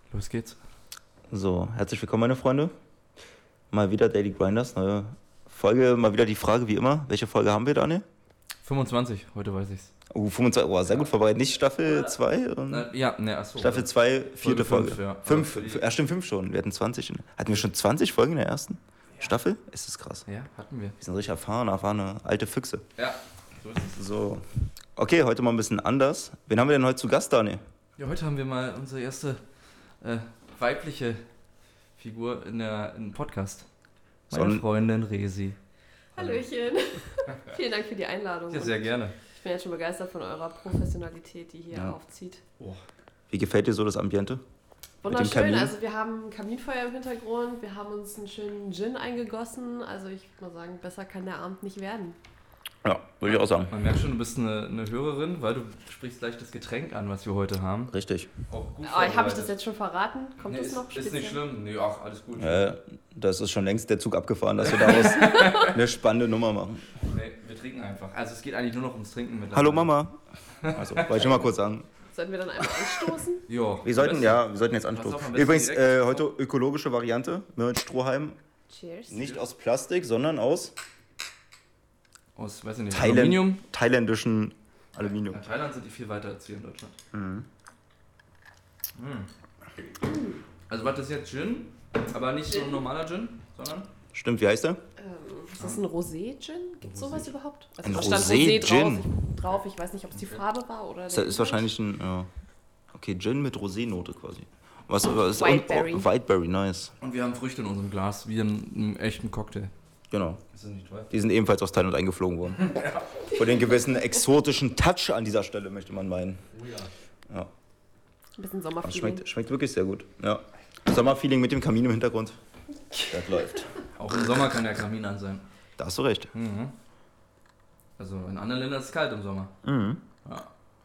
Los geht's. So, herzlich willkommen, meine Freunde. Mal wieder Daily Grinders, neue Folge. Mal wieder die Frage, wie immer. Welche Folge haben wir, Daniel? 25, heute weiß ich's. 25, sehr gut vorbereitet. Nicht Staffel 2? Ja, ne, achso. Staffel 2, vierte Folge. 5, ja. 5, stimmt, 5 schon. Wir hatten 20. Hatten wir schon 20 Folgen in der ersten Staffel? Ist das krass. Ja, hatten wir. Wir sind richtig erfahrene alte Füchse. Ja, so ist es. So, okay, heute mal ein bisschen anders. Wen haben wir denn heute zu Gast, Daniel? Ja, heute haben wir mal unsere erste weibliche Figur im Podcast. Meine Freundin Resi. Hallöchen. Vielen Dank für die Einladung. Ja, sehr gerne. Ich bin jetzt schon begeistert von eurer Professionalität, die hier aufzieht. Oh. Wie gefällt dir so das Ambiente? Wunderschön, also wir haben ein Kaminfeuer im Hintergrund, wir haben uns einen schönen Gin eingegossen, also ich würde mal sagen, besser kann der Abend nicht werden. Ja, würde ich auch sagen. Man merkt schon, du bist eine Hörerin, weil du sprichst gleich das Getränk an, was wir heute haben. Richtig. Auch gut habe ich das jetzt schon verraten? Kommt das noch speziell? Ist nicht schlimm. Nee, ach, alles gut. Das ist schon längst der Zug abgefahren, dass wir daraus eine spannende Nummer machen. Nee, wir trinken einfach. Also es geht eigentlich nur noch ums Trinken mit. Hallo Mama. Also, wollte ich schon mal kurz sagen. Sollten wir dann einmal anstoßen? Ja. Wir sollten jetzt anstoßen. Übrigens, heute ökologische Variante mit Strohhalm. Cheers. Nicht aus Plastik, sondern aus weiß ich nicht, Aluminium. Thailändischen Aluminium. In Thailand sind die viel weiter als hier in Deutschland. Mhm. Also was ist jetzt Gin? Aber nicht so ein normaler Gin, sondern? Stimmt, wie heißt der? Ist das ein Rosé-Gin? Gibt es sowas überhaupt? Also ein Rosé-Gin drauf. Ich weiß nicht, ob es die Farbe war oder... Das ist wahrscheinlich ein... Okay, Gin mit Rosé-Note quasi. Was ist Whiteberry. Whiteberry, nice. Und wir haben Früchte in unserem Glas, wie in einem echten Cocktail. Genau. Ist das nicht toll? Die sind ebenfalls aus Thailand eingeflogen worden. Ja. Für den gewissen exotischen Touch an dieser Stelle, möchte man meinen. Oh ja. Ein bisschen Sommerfeeling. Schmeckt wirklich sehr gut. Ja. Sommerfeeling mit dem Kamin im Hintergrund. Das läuft. Auch im Sommer kann der Kamin an sein. Da hast du recht. Mhm. Also in anderen Ländern ist es kalt im Sommer. Mhm. Ja.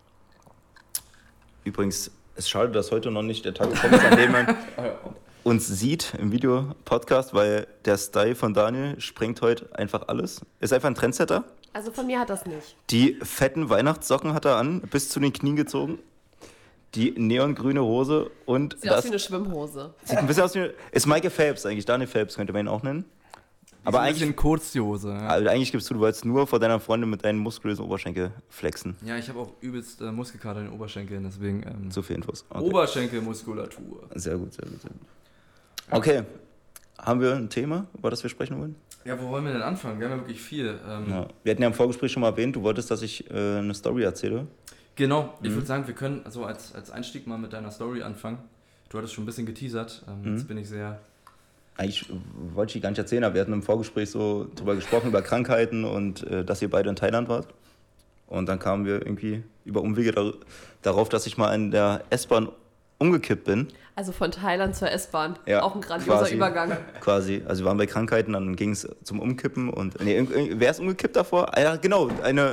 Übrigens, es ist schade, dass heute noch nicht der Tag gekommen ist, an dem man uns sieht im Videopodcast, weil der Style von Daniel sprengt heute einfach alles. Ist einfach ein Trendsetter. Also von mir hat das nicht. Die fetten Weihnachtssocken hat er an, bis zu den Knien gezogen. Die neongrüne Hose und sieht aus wie eine Schwimmhose. Sieht ein bisschen aus wie... Ist Michael Phelps eigentlich, Daniel Phelps könnte man ihn auch nennen. Aber eigentlich ein Kurzhose. Ja. Also eigentlich gibst du wolltest nur vor deiner Freundin mit deinen muskulösen Oberschenkel flexen. Ja, ich habe auch übelst Muskelkater in den Oberschenkeln, deswegen... Zu viel Infos. Okay. Oberschenkelmuskulatur. Sehr gut. Okay, haben wir ein Thema, über das wir sprechen wollen? Ja, wo wollen wir denn anfangen? Wir haben ja wirklich viel. Wir hatten ja im Vorgespräch schon mal erwähnt, du wolltest, dass ich eine Story erzähle. Genau, ich würde sagen, wir können also als Einstieg mal mit deiner Story anfangen. Du hattest schon ein bisschen geteasert, jetzt bin ich sehr... Eigentlich wollte ich die gar nicht erzählen, aber wir hatten im Vorgespräch so drüber gesprochen, über Krankheiten und dass ihr beide in Thailand wart. Und dann kamen wir irgendwie über Umwege darauf, dass ich mal in der S-Bahn umgekippt bin. Also von Thailand zur S-Bahn. Ja, auch ein grandioser Übergang. Quasi. Also wir waren bei Krankheiten, dann ging es zum Umkippen. Und wer ist umgekippt davor? Ja, genau.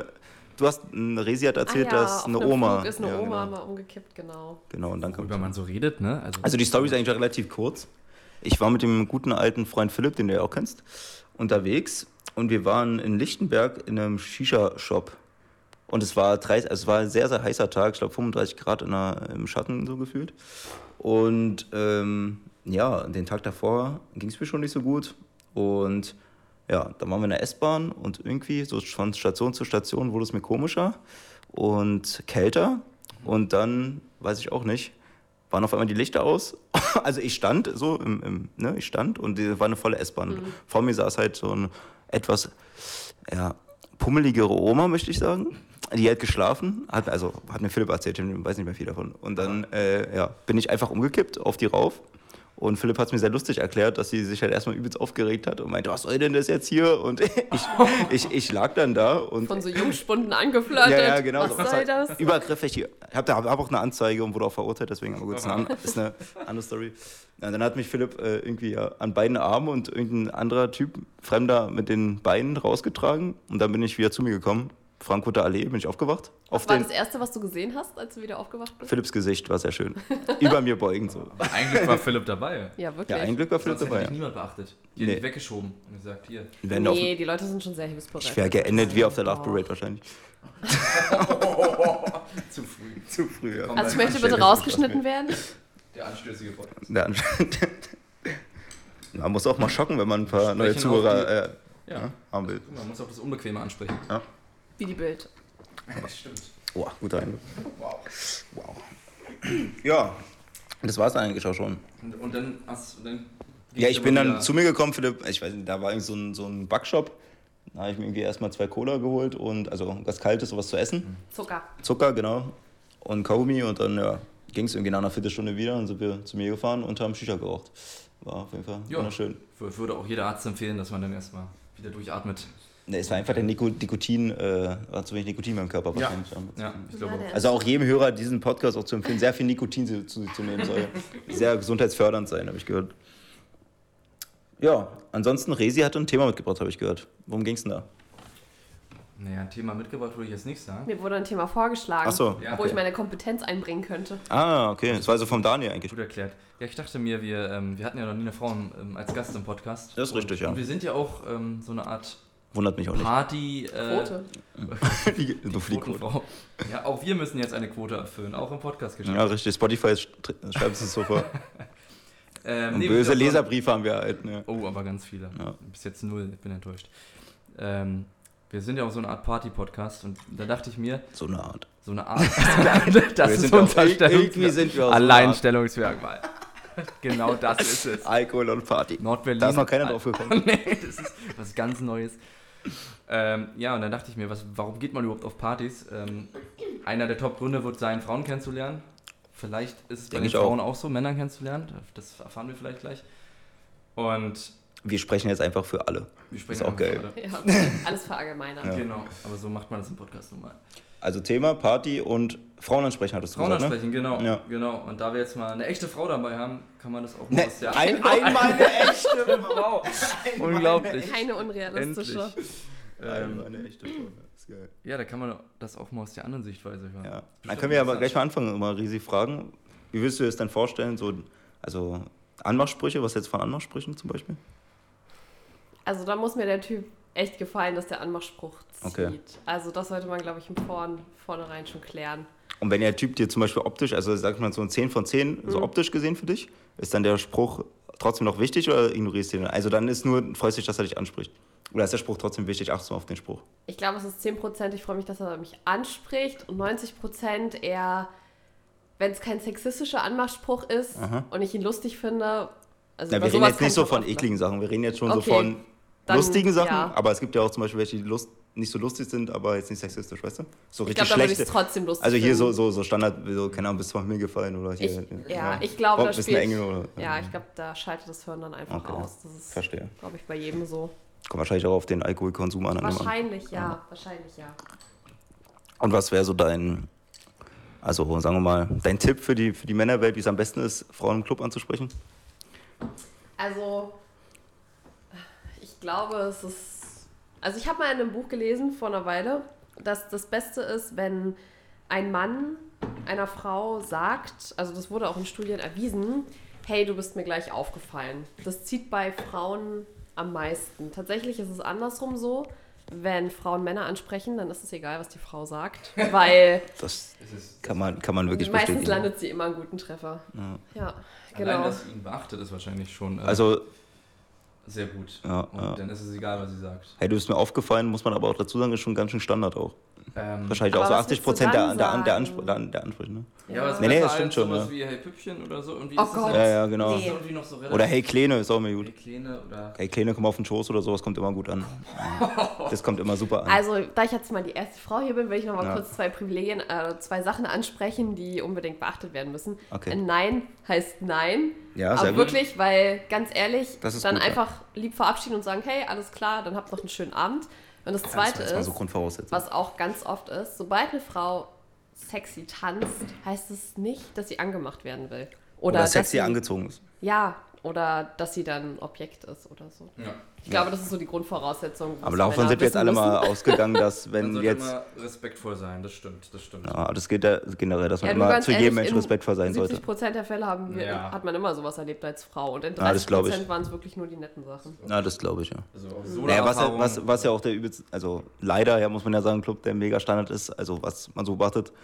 Resi hat erzählt, dass eine Oma... Flug ist eine Oma mal umgekippt, genau. Genau, und dann worüber man so redet, ne? Also die Story ist eigentlich relativ kurz. Ich war mit dem guten alten Freund Philipp, den du ja auch kennst, unterwegs. Und wir waren in Lichtenberg in einem Shisha-Shop. Und es war ein sehr, sehr heißer Tag, ich glaube 35 Grad im Schatten so gefühlt. Und den Tag davor ging es mir schon nicht so gut. Und ja, dann waren wir in der S-Bahn und irgendwie so von Station zu Station wurde es mir komischer und kälter. Und dann, weiß ich auch nicht, waren auf einmal die Lichter aus. Also ich stand so, ich stand und die war eine volle S-Bahn. Mhm. Vor mir saß halt so eine etwas pummeligere Oma, möchte ich sagen. Die hat geschlafen, hat mir Philipp erzählt, ich weiß nicht mehr viel davon. Und dann bin ich einfach umgekippt auf die rauf. Und Philipp hat es mir sehr lustig erklärt, dass sie sich halt erstmal übelst aufgeregt hat und meinte, was soll denn das jetzt hier? Und ich lag dann da und... Von so Jungspunden angeflirtet. Ja, genau. Was soll das? Übergriffig. Ich hab auch eine Anzeige und wurde auch verurteilt, deswegen, aber gut, ist eine andere Story. Ja, dann hat mich Philipp irgendwie an beiden Armen und irgendein anderer Typ, Fremder, mit den Beinen rausgetragen. Und dann bin ich wieder zu mir gekommen. Frankfurter Allee bin ich aufgewacht. Was war das Erste, was du gesehen hast, als du wieder aufgewacht bist? Philipps Gesicht war sehr schön. Über mir beugend so. Eigentlich war Philipp dabei. Ja, wirklich. Ja, ein Glück war Philipp dabei. Sonst hätte niemand beachtet. Die hat weggeschoben und gesagt, hier. Nee, die Leute sind schon sehr hilfsbereit. Ich wäre geendet wie auf der Love Parade wahrscheinlich. Zu früh. Zu früh, ja. Also ich möchte bitte rausgeschnitten werden. Der anstößige Podcast. Man muss auch mal schocken, wenn man ein paar neue Zuhörer haben will. Man muss auch das Unbequeme ansprechen. Ja. Wie die Bild. Das stimmt. Boah, guter Eindruck. Wow. Ja, das war es eigentlich auch schon. Und dann ja, ich bin dann zu mir gekommen, ich weiß nicht, da war irgendwie so ein Backshop. Da habe ich mir irgendwie erstmal 2 Cola geholt und also was Kaltes, sowas zu essen. Zucker, genau. Und Kaugummi und dann ging es irgendwie nach einer Viertelstunde wieder und sind wir zu mir gefahren und haben Shisha geraucht. War auf jeden Fall wunderschön. Würde auch jeder Arzt empfehlen, dass man dann erstmal wieder durchatmet. Ne, es war einfach der Nikotin, war zu wenig Nikotin beim Körper wahrscheinlich. Ja, ich glaube auch. Also auch jedem Hörer diesen Podcast auch zu empfehlen, sehr viel Nikotin zu nehmen soll. Sehr gesundheitsfördernd sein, habe ich gehört. Ja, ansonsten, Resi hatte ein Thema mitgebracht, habe ich gehört. Worum ging es denn da? Naja, ein Thema mitgebracht würde ich jetzt nicht sagen. Mir wurde ein Thema vorgeschlagen, wo ich meine Kompetenz einbringen könnte. Ah, okay. Das war also vom Daniel eigentlich. Gut erklärt. Ja, ich dachte mir, wir hatten ja noch nie eine Frau als Gast im Podcast. Das ist richtig, ja. Und wir sind ja auch so eine Art Wundert mich auch nicht. Party. Quote. Die Quote. Ja, auch wir müssen jetzt eine Quote erfüllen, auch im Podcast-Geschäft. Ja, richtig. Spotify schreibt es so vor. Nee, böse Leserbriefe haben wir halt. Ne? Oh, aber ganz viele. Ja. Bis jetzt 0, ich bin enttäuscht. Wir sind ja auch so eine Art Party-Podcast und da dachte ich mir... So eine Art. Das ist unser Alleinstellungsmerkmal. Genau das ist es. Alkohol und Party. Nordberlin. Da ist noch keiner drauf gekommen. Nee, das ist was ganz Neues. Ja, und dann dachte ich mir, warum geht man überhaupt auf Partys? Einer der Top-Gründe wird sein, Frauen kennenzulernen. Vielleicht ist es bei den Frauen auch so, Männern kennenzulernen. Das erfahren wir vielleicht gleich. Und wir sprechen jetzt einfach für alle. Das ist auch geil. Ja, alles verallgemeinern. Ja. Genau, aber so macht man das im Podcast nun mal. Also Thema Party und Frauen ansprechen, hattest du gesagt, ne? Frauen ansprechen, genau. Ja. Genau. Und da wir jetzt mal eine echte Frau dabei haben, kann man das auch mal aus der... Einmal eine echte Frau! Unglaublich. Keine unrealistische. Einmal eine echte Frau, das ist geil. Ja, da kann man das auch mal aus der anderen Sichtweise hören. Ja. Dann können wir aber gleich mal anfangen, mal riesig fragen. Wie würdest du dir das denn vorstellen, also Anmachsprüche, was jetzt von Anmachsprüchen zum Beispiel? Also da muss mir der Typ echt gefallen, dass der Anmachspruch zieht. Okay. Also das sollte man, glaube ich, im Vornherein schon klären. Und wenn der Typ dir zum Beispiel optisch, also sag ich mal so ein 10 von 10, so optisch gesehen für dich, ist dann der Spruch trotzdem noch wichtig oder ignorierst du den? Also dann ist nur, freust dich, dass er dich anspricht. Oder ist der Spruch trotzdem wichtig? Achtest du auf den Spruch? Ich glaube, es ist 10%, ich freue mich, dass er mich anspricht und 90% eher, wenn es kein sexistischer Anmachspruch ist und ich ihn lustig finde. Also wir reden jetzt nicht so von ekligen Sachen, wir reden jetzt schon so von lustigen Sachen, aber es gibt ja auch zum Beispiel welche, die nicht so lustig sind, aber jetzt nicht sexistisch, weißt du? So richtig schlecht. Ich glaube, da würde ich es trotzdem lustig Also hier so Standard, so, keine Ahnung, bis zum Himmel gefallen oder hier. Ich glaube, da spielt... Engel ich glaube, da schaltet das Hören dann einfach aus. Das ist, verstehe. Glaube ich, bei jedem so. Kommt wahrscheinlich auch auf den Alkoholkonsum an. Wahrscheinlich, ja. Und was wäre so dein Tipp für die Männerwelt, wie es am besten ist, Frauen im Club anzusprechen? Also, ich glaube, es ist... Also ich habe mal in einem Buch gelesen vor einer Weile, dass das Beste ist, wenn ein Mann einer Frau sagt, also das wurde auch in Studien erwiesen, hey, du bist mir gleich aufgefallen. Das zieht bei Frauen am meisten. Tatsächlich ist es andersrum so, wenn Frauen Männer ansprechen, dann ist es egal, was die Frau sagt, weil... Das kann man wirklich meistens bestätigen. landet sie immer einen guten Treffer. Ja, genau. Allein, dass sie ihn beachtet, ist wahrscheinlich schon... sehr gut. Und dann ist es egal, was sie sagt. Hey, du bist mir aufgefallen, muss man aber auch dazu sagen, ist schon ganz schön Standard auch. Wahrscheinlich auch so 80% der Ansprüche, ne? Ja, aber nee, das stimmt schon. Sowas wie Hey Püppchen oder so. Oh Gott. Ja, genau. Nee. Noch so oder Hey Kleine ist auch immer gut. Hey Kleine oder... Hey Kleine, komm auf den Schoß oder sowas, kommt immer gut an. Das kommt immer super an. Also, da ich jetzt mal die erste Frau hier bin, will ich noch mal kurz zwei Sachen ansprechen, die unbedingt beachtet werden müssen. Okay. Nein heißt Nein. Ja, aber wirklich, weil ganz ehrlich, dann gut, einfach lieb verabschieden und sagen, hey, alles klar, dann habt noch einen schönen Abend. Und das Zweite ist, so was auch ganz oft ist, sobald eine Frau sexy tanzt, heißt es nicht, dass sie angemacht werden will. Oder sexy angezogen ist. Ja, oder dass sie dann Objekt ist oder so. Ja. Ich glaube, das ist so die Grundvoraussetzung. Aber davon sind wir jetzt alle mal ausgegangen, dass wenn man jetzt... immer respektvoll sein, das stimmt. Ja, das geht ja generell, dass man immer zu jedem Menschen respektvoll sein sollte. 70% der Fälle hat man immer sowas erlebt als Frau. Und in 30% waren es wirklich nur die netten Sachen. Ja, das glaube ich, ja. Also was ja auch der übelste, also leider, muss man ja sagen, Club, der mega Standard ist, also was man so beachtet,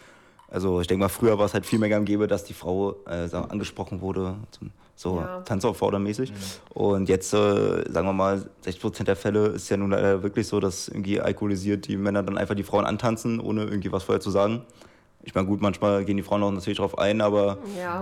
Also ich denke mal, früher war es halt viel mehr gang und gäbe, dass die Frau angesprochen wurde, tanzauffordermäßig. Und jetzt, sagen wir mal, 60% der Fälle ist ja nun leider wirklich so, dass irgendwie alkoholisiert die Männer dann einfach die Frauen antanzen, ohne irgendwie was vorher zu sagen. Ich meine, gut, manchmal gehen die Frauen auch natürlich drauf ein, aber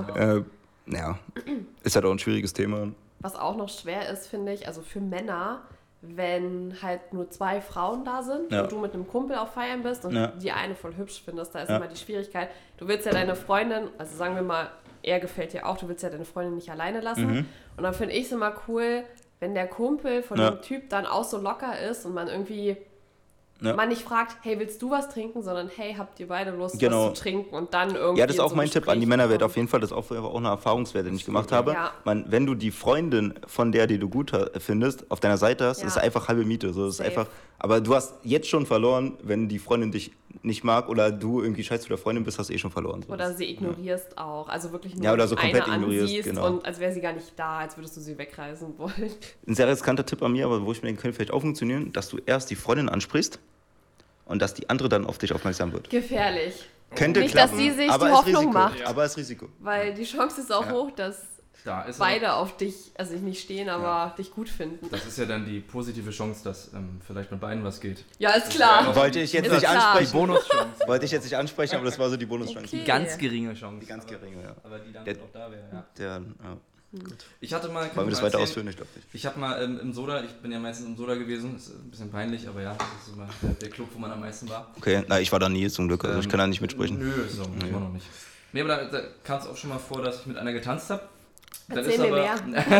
ist halt auch ein schwieriges Thema. Was auch noch schwer ist, finde ich, also für Männer, wenn halt nur 2 Frauen da sind und du mit einem Kumpel auf Feiern bist und die eine voll hübsch findest, da ist immer die Schwierigkeit, du willst ja deine Freundin, also sagen wir mal, er gefällt dir auch, du willst ja deine Freundin nicht alleine lassen. Und dann finde ich es immer cool, wenn der Kumpel von dem Typ dann auch so locker ist und man irgendwie man nicht fragt, hey, willst du was trinken, sondern hey, habt ihr beide Lust, was zu trinken und dann irgendwie. Ja, das ist auch mein Tipp an die Männerwelt auf jeden Fall, das ist auch eine Erfahrungswerte, die ich gemacht habe. Ja. Wenn du die Freundin von der, die du gut findest, auf deiner Seite hast, ist einfach halbe Miete. So, das ist einfach, aber du hast jetzt schon verloren, wenn die Freundin dich nicht mag oder du irgendwie scheiß zu der Freundin bist, hast du schon verloren. So. Oder sie ignorierst auch, also wirklich nur oder so komplett eine ignorierst, genau. Und als wäre sie gar nicht da, als würdest du sie wegreisen wollen. Ein sehr riskanter Tipp an mir, aber wo ich mir denke, könnte vielleicht auch funktionieren, dass du erst die Freundin ansprichst und dass die andere dann auf dich aufmerksam wird. Gefährlich. Könnte nicht, klappen, dass sie sich aber die Hoffnung macht. Aber es ist Risiko. Weil die Chance ist auch hoch, dass beide auf dich, also nicht stehen, aber dich gut finden. Das ist ja dann die positive Chance, dass vielleicht mit beiden was geht. Ja, ist klar. Wollte ich jetzt nicht ansprechen. Die Bonuschance. Wollte ich jetzt nicht ansprechen, aber das war so die Bonuschance. Okay. Die ganz geringe Chance. Die ganz geringe, ja. Aber die dann auch da wäre, Gut. Ich hatte mal. Wollen wir das weiter ausführen? Ich glaube nicht. Ich habe mal im Soda, ich bin ja meistens im Soda gewesen, ist ein bisschen peinlich, aber das ist immer der Club, wo man am meisten war. Okay, ich war da nie zum Glück, also ich kann da nicht mitsprechen. Nö, so, immer noch nicht. Nee, aber da kam es auch schon mal vor, dass ich mit einer getanzt habe. Erzähl mir mehr.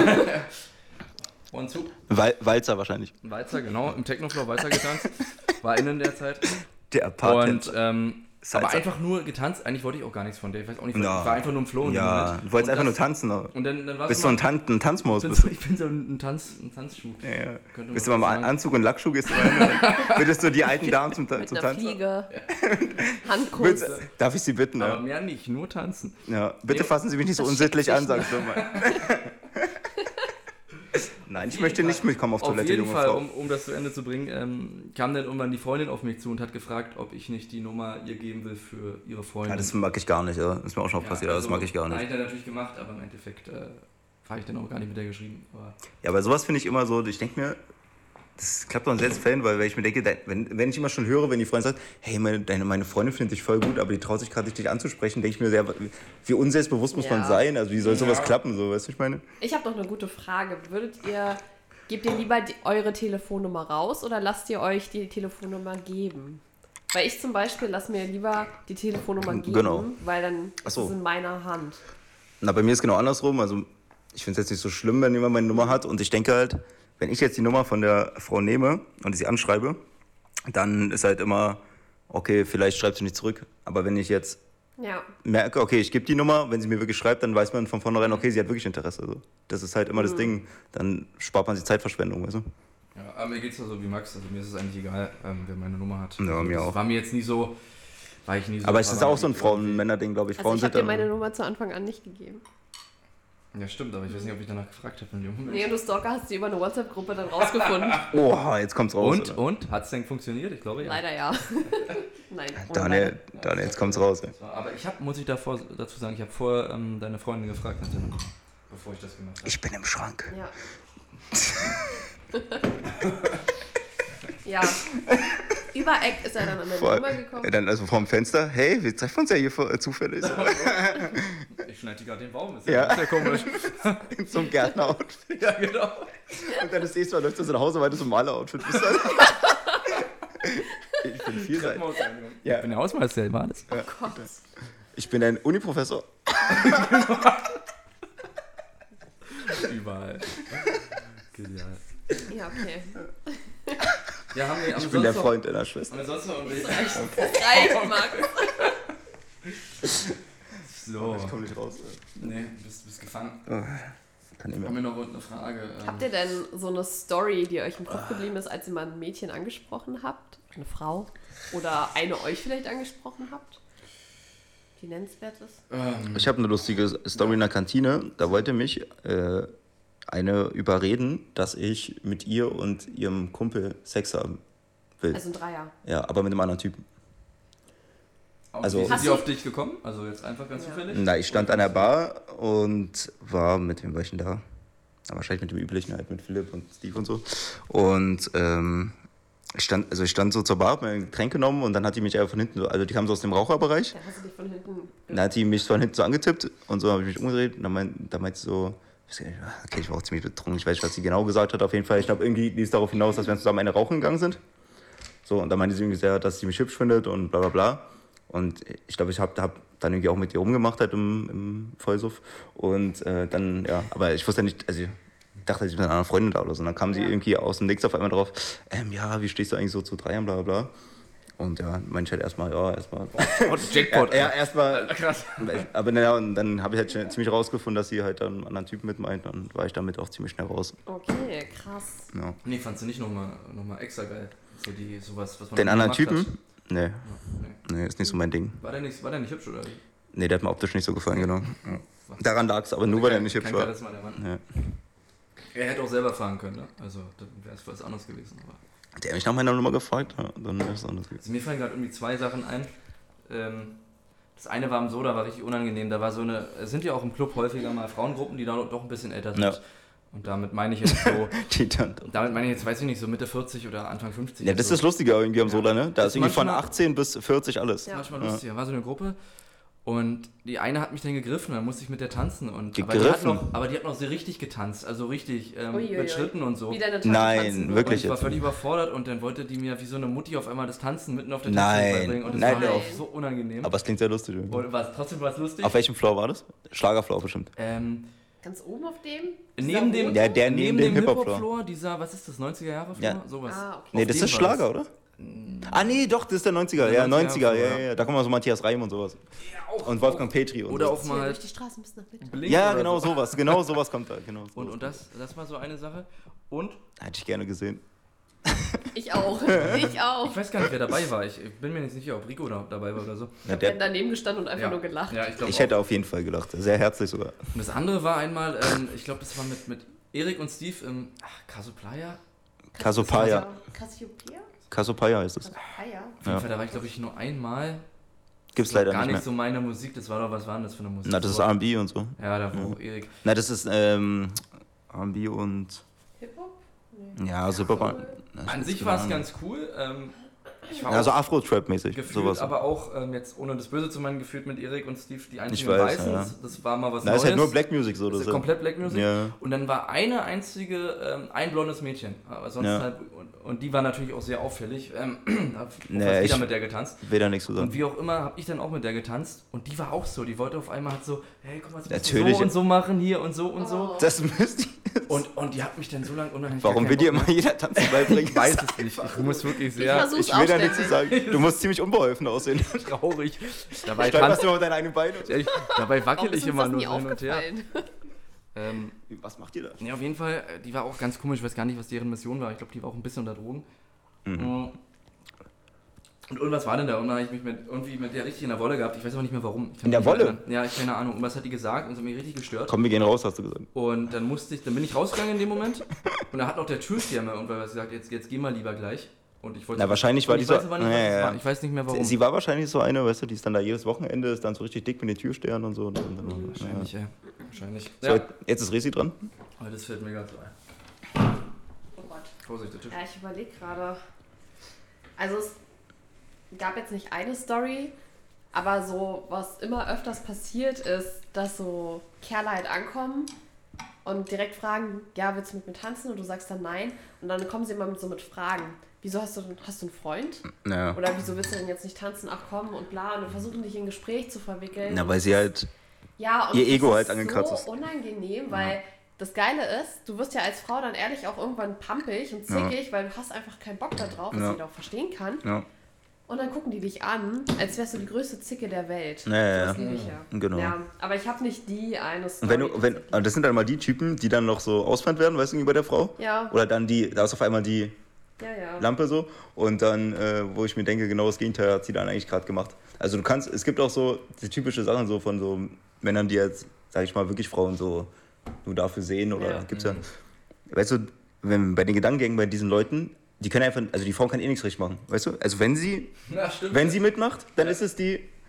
Und zu. Walzer wahrscheinlich. Walzer, genau, im Technofloor Walzer getanzt. War innen der Zeit. Der Part. Und aber einfach nur getanzt. Eigentlich wollte ich auch gar nichts von der. Ich weiß auch nicht, ich war einfach nur im Flow. Ja, du wolltest einfach nur tanzen. Und dann bist du ein Tanzmaus? Ich bin so ein Tanzschuh. Ja. Bist du mal im Anzug und Lackschuh gehst du rein? Würdest du die alten Damen zum Tanzen? Fliege. Handkuss. Darf ich Sie bitten? Aber mehr nicht, nur tanzen. Ja, bitte fassen Sie mich nicht so unsittlich an, sagst du mal. Nein, ich möchte nicht mitkommen auf Toilette, junge Frau. Auf jeden Fall, um das zu Ende zu bringen, kam dann irgendwann die Freundin auf mich zu und hat gefragt, ob ich nicht die Nummer ihr geben will für ihre Freundin. Ja, das mag ich gar nicht, das ist mir auch schon passiert, das mag ich gar nicht. Habe ich dann natürlich gemacht, aber im Endeffekt habe ich dann auch gar nicht mit der geschrieben. Ja, aber sowas finde ich immer so, ich denke mir, das klappt doch in selbst Fällen, weil ich mir denke, wenn ich immer schon höre, wenn die Freundin sagt, hey, meine Freundin findet dich voll gut, aber die traut sich gerade nicht, dich anzusprechen, denke ich mir sehr, wie unselbstbewusst muss man sein, also wie soll sowas klappen, so, weißt du, ich meine? Ich habe noch eine gute Frage, gebt ihr lieber eure Telefonnummer raus oder lasst ihr euch die Telefonnummer geben? Weil ich zum Beispiel lasse mir lieber die Telefonnummer geben, weil dann ist es in meiner Hand. Na, bei mir ist genau andersrum, also ich finde es jetzt nicht so schlimm, wenn jemand meine Nummer hat und ich denke halt, wenn ich jetzt die Nummer von der Frau nehme und sie anschreibe, dann ist halt immer, okay, vielleicht schreibt sie nicht zurück. Aber wenn ich jetzt merke, okay, ich gebe die Nummer, wenn sie mir wirklich schreibt, dann weiß man von vornherein, okay, sie hat wirklich Interesse. Also, das ist halt immer das Ding. Dann spart man sich Zeitverschwendung, weißt du? Ja, aber mir geht es ja so wie Max, also mir ist es eigentlich egal, wer meine Nummer hat. Ja, also, mir auch. War mir jetzt nie so, aber es ist auch so ein Frauen-Männer-Ding, glaube ich. Also ich habe dir meine Nummer zu Anfang an nicht gegeben. Ja, stimmt, aber ich weiß nicht, ob ich danach gefragt habe. Nee, und du Stalker hast sie über eine WhatsApp-Gruppe dann rausgefunden. Oha, jetzt kommt's raus. Und? Hat es denn funktioniert? Ich glaube ja. Leider ja. Nein. Daniel, jetzt kommt's raus. Ey. Aber muss ich dazu sagen, ich habe vorher deine Freundin gefragt, bevor ich das gemacht habe. Ich bin im Schrank. Ja. Ja. Über Eck ist er dann an der Nummer gekommen. Dann also vorm Fenster, hey, wir treffen uns ja hier zufällig. Ich schneide gerade den Baum, ist ja komisch. In so einem Gärtner-Outfit. Ja, genau. Und dann das nächste Mal läuft du so nach Hause, weil du so ein Maler-Outfit bist. Ich bin vielseitig. Ich bin der Hausmeister, war das? Oh Gott. Ich bin ein Uniprofessor. Überall. Genial. Ja, okay. Ja, haben wir ich bin der Freund deiner Schwester. Das reicht, Markus. So. Ich komm nicht raus. Nee, bist gefangen. Kann nicht mehr. Haben wir noch eine Frage? Habt ihr denn so eine Story, die euch im Kopf geblieben ist, als ihr mal ein Mädchen angesprochen habt? Eine Frau? Oder eine euch vielleicht angesprochen habt? Die nennenswert ist? Ich habe eine lustige Story in der Kantine. Da wollte mich eine überreden, dass ich mit ihr und ihrem Kumpel Sex haben will. Also ein Dreier. Ja, aber mit einem anderen Typen. Also, wie sind sie auf dich gekommen? Also jetzt einfach ganz zufällig? Na, ich stand an der Bar und war mit wem war ich denn da? Na, wahrscheinlich mit dem üblichen, halt mit Philipp und Steve und so. Und ich stand so zur Bar, hab mir ein Getränk genommen und dann hat die mich einfach von hinten so, also die kam so aus dem Raucherbereich. Ja, hast du dich von hinten... Dann hat die mich von hinten so angetippt und so habe ich mich umgedreht und dann meinte sie so, okay, ich war auch ziemlich betrunken, ich weiß nicht, was sie genau gesagt hat, auf jeden Fall. Ich glaube, irgendwie lief es darauf hinaus, dass wir zusammen eine rauchen gegangen sind. So, und dann meinte sie irgendwie sehr, dass sie mich hübsch findet und bla bla bla. Und ich glaube, ich hab dann irgendwie auch mit ihr rumgemacht halt im Vollsuff. Und dann, ja, aber ich wusste ja nicht, also ich dachte, ich bin mit einer Freundin da oder so. Und dann kam sie irgendwie aus dem Nix auf einmal drauf, ja, wie stehst du eigentlich so zu Dreiern, bla bla bla. Und ja, meinte ich halt erstmal. Jackpot. Ja, erstmal. Krass. Aber naja, und dann habe ich halt ziemlich rausgefunden, dass sie halt dann einen anderen Typen mit meint. Dann war ich damit auch ziemlich schnell raus. Okay, krass. Ja. Nee, fandst du nicht nochmal extra geil? So sowas, was man Den noch anderen nie Typen? gemacht hat? Nee. Ja, Nee, ist nicht so mein Ding. War der nicht hübsch, oder? Nee, der hat mir optisch nicht so gefallen, genau. Ja. Daran lag es, aber nur weil er nicht hübsch war. Charisma, der Mann. Ja. Er hätte auch selber fahren können, ne? Also, dann wäre es was anderes gewesen. Aber Der hat mich nach meiner Nummer gefragt, ja, dann wäre es anders gewesen. also mir fallen gerade irgendwie zwei Sachen ein. Das eine war im Soda, war richtig unangenehm. Da war so eine, es sind ja auch im Club häufiger mal Frauengruppen, die da doch ein bisschen älter sind. Ja. Und damit meine ich jetzt so, Damit meine ich jetzt, weiß ich nicht, so Mitte 40 oder Anfang 50. ja, das ist das so. Lustige irgendwie am Soda, ne? Da Das ist irgendwie von manchmal- 18 bis 40 alles. Ja. Manchmal lustig. Da war so eine Gruppe und die eine hat mich dann gegriffen, dann musste ich mit der tanzen. Und, Gegriffen? aber die hat noch so richtig getanzt, also richtig Uiuiui. mit Schritten und so. Wie deine Tante Nein, tanzen würde. wirklich Und ich war jetzt. völlig überfordert und dann wollte die mir wie so eine Mutti auf einmal das Tanzen mitten auf der Nein. Tanzfläche beibringen und das Nein, war mir nein. auch so unangenehm. Aber es klingt sehr lustig. Irgendwie. Und trotzdem war es lustig. Auf welchem Floor war das? Schlagerfloor bestimmt. Ganz oben auf dem? Neben dem, Ja, der neben dem Hip-Hop-Floor, Hip-Hop-Floor. dieser, was ist das, 90er-Jahre-Floor? Ja. Sowas. Ah, okay. Nee, Auf das dem ist war Schlager, oder? Ah, nee, doch, das ist der 90er. Ja, 90er. Ja. Da kommen mal so Matthias Reim und sowas. Und Wolfgang Petri und Oder so. auch mal Durch die Straßen bis nach Mitte. Blink Ja, oder genau so. sowas. Genau sowas kommt da. Genau sowas. Und das war so eine Sache. Und Hätte ich gerne gesehen. Ich auch. Ich auch. ich weiß gar nicht, wer dabei war. Ich bin mir nicht sicher, ob Rico dabei war oder so. Ich hab dann daneben gestanden und einfach nur gelacht. Ja, ich glaube Ich hätte auf jeden Fall gelacht. Sehr herzlich sogar. Und das andere war einmal, ich glaube, das war mit Erik und Steve im Cassiopeia. Cassiopeia. Cassiopeia? Cassiopeia heißt es. Cassiopeia? Auf jeden Fall, da war ich, glaube ich, nur einmal. Gibt's Das war leider gar nicht nicht mehr. so meine Musik. Das war doch, was war denn das für eine Musik? Na, das ist R&B und so. Ja, da wo Erik. Na, das ist R&B und Hip-Hop? Nee. ja, so Hip-Hop. An sich war es ganz cool. Ich war Ja, so auch Afro-Trap-mäßig. gefühlt, Sowas. aber auch jetzt ohne das Böse zu meinen, gefühlt mit Erik und Steve die einzigen Ich weiß, Weißen. ja. Das war mal was Na, Neues. ist halt nur Black Music so. Das ist Das komplett Black Music. Ja. Und dann war eine einzige, ein blondes Mädchen. Aber sonst Ja. halt, und die war natürlich auch sehr auffällig. Da hat Nee, fast jeder ich- mit der getanzt. Will da nichts zu Und sagen. wie auch immer, habe ich dann auch mit der getanzt. Und die war auch so. Die wollte auf einmal halt so, hey, guck mal, das musst du Natürlich. so und so machen hier und so und so. Oh. Das müsste ich. Und die hat mich dann so lange unheimlich. Warum will dir immer jeder tanzen beibringen? Ich weiß es nicht. Ich muss wirklich Ich sehr versuch's Ich will da nichts zu aufständig. sagen. Du musst ziemlich unbeholfen aussehen. traurig. Dabei Stolperst tanzt du auf deine eigenen Beine? dabei Warum wackel ist ich uns immer das nur nie so hin und her. aufgefallen? Was macht ihr da? Ja, auf jeden Fall, die war auch ganz komisch. Ich weiß gar nicht, was deren Mission war. Ich glaube, die war auch ein bisschen unter Drogen. Und irgendwas war denn da? Und dann habe ich mich irgendwie mit der richtig in der Wolle gehabt. Ich weiß aber nicht mehr warum. Ich kann In der mich nicht Wolle? erinnern. Ja, ich keine Ahnung. Und was hat die gesagt? Und das hat mich richtig gestört. Komm, wir gehen raus, hast du gesagt. Und dann bin ich rausgegangen in dem Moment. Und da hat noch der Türsteher mir irgendwann was gesagt, jetzt geh mal lieber gleich. Und ich wollte. Na, wahrscheinlich und war ich die so- weiß aber nicht, was Ja, das ja. war. Ich weiß nicht mehr warum. Sie war wahrscheinlich so eine, weißt du, die ist dann da jedes Wochenende, ist dann so richtig dick mit den Türstern und so. Und dann, Wahrscheinlich, ja. Wahrscheinlich. So, Ja. jetzt ist Resi dran. Aber das fällt mir gerade so ein. Oh Gott. Vorsicht, der Tisch. Ja, ich überlege gerade. Also es gab jetzt nicht eine Story, aber so, was immer öfters passiert ist, dass so Kerle halt ankommen und direkt fragen, ja, willst du mit mir tanzen? Und du sagst dann nein. Und dann kommen sie immer mit Fragen. Wieso hast du einen Freund? Ja. Oder wieso willst du denn jetzt nicht tanzen? Ach komm und bla. Und dann versuchen dich in ein Gespräch zu verwickeln. Na, weil sie halt. Ja, und ihr das Ego ist halt angekratzt ist. so unangenehm, weil das Geile ist, du wirst ja als Frau dann ehrlich auch irgendwann pampig und zickig, weil du hast einfach keinen Bock da drauf, was Ja. jeder auch verstehen kann. Ja. Und dann gucken die dich an, als wärst du die größte Zicke der Welt. Ja. Das liebe ich ja. Genau. Ja, aber ich habe nicht die eine Und Story. und das sind dann mal die Typen, die dann noch so ausfand werden, weißt du, wie bei der Frau? Ja. Oder dann da ist auf einmal die Ja. Lampe so und dann, wo ich mir denke, genau das Gegenteil hat sie dann eigentlich gerade gemacht. Also es gibt auch so die typische Sachen so von so Männern, die jetzt, sag ich mal, wirklich Frauen so nur dafür sehen oder Ja. gibt's ja, weißt du, bei den Gedankengängen bei diesen Leuten, die können einfach, also die Frau kann eh nichts richtig machen, weißt du? Also wenn sie Ja, stimmt. mitmacht, dann ist es die